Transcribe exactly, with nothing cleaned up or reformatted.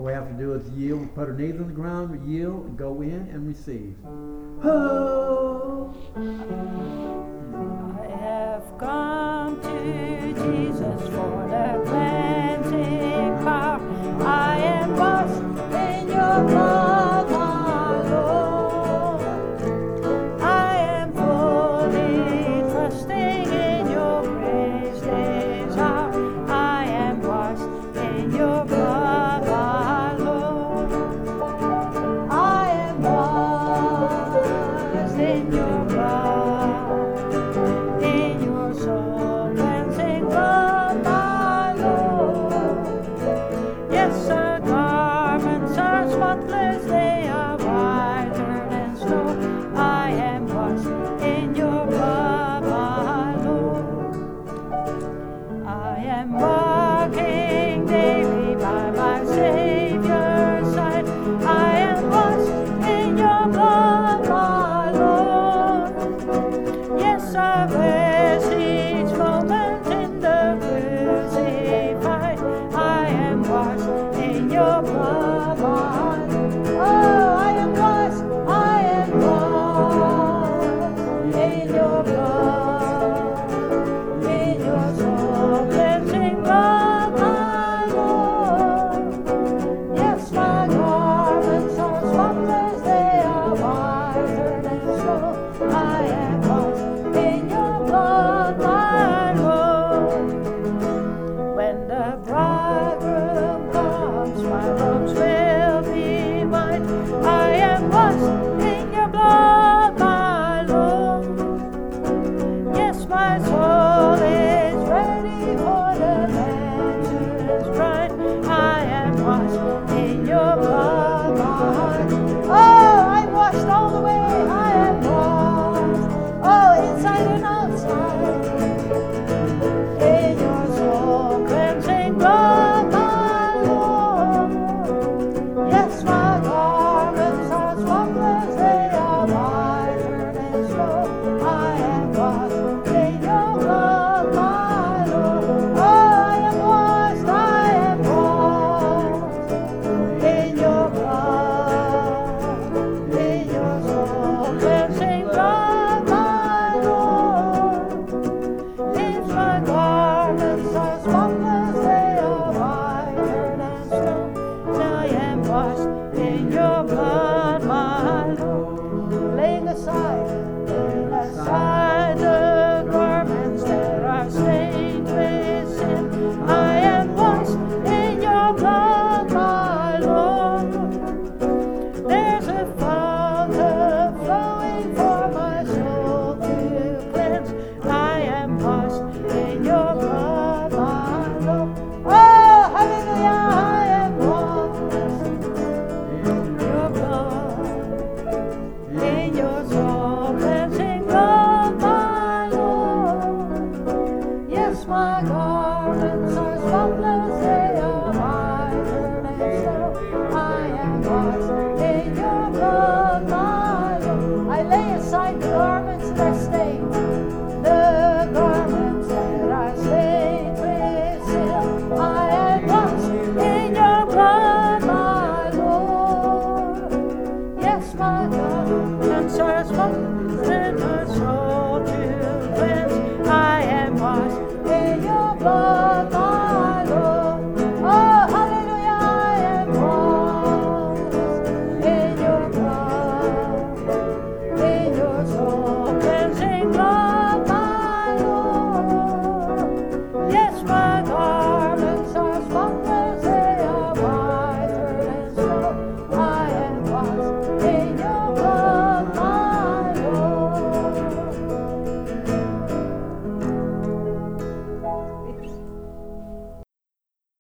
All we have to do is yield, put our knees on the ground, yield, go in and receive. Oh. I have come to Jesus for the cleansing power. I am washed in your blood, my Lord. I am fully trusting in your grace this hour. I am washed in your blood, my Lord. I am washed in your blood, in your soul cleansing blood, my Lord. Yes, our garments are spotless, they are whiter than snow. I am washed in your blood, my Lord. I am walking daily by my Savior's side. I am washed in your blood, my Lord. Yes, I rest each moment in the crucified. I am washed in your blood, my Lord. Oh, I am washed, I am washed in your blood, in your soul cleansing blood, my Lord. Yes, my garments are spotless, they are whiter than snow. I am washed in your blood, my Lord. When the bridegroom comes, my robes will be white. I am washed in your blood, my Lord. Yes, my soul is ready for the vengeance bride. I am washed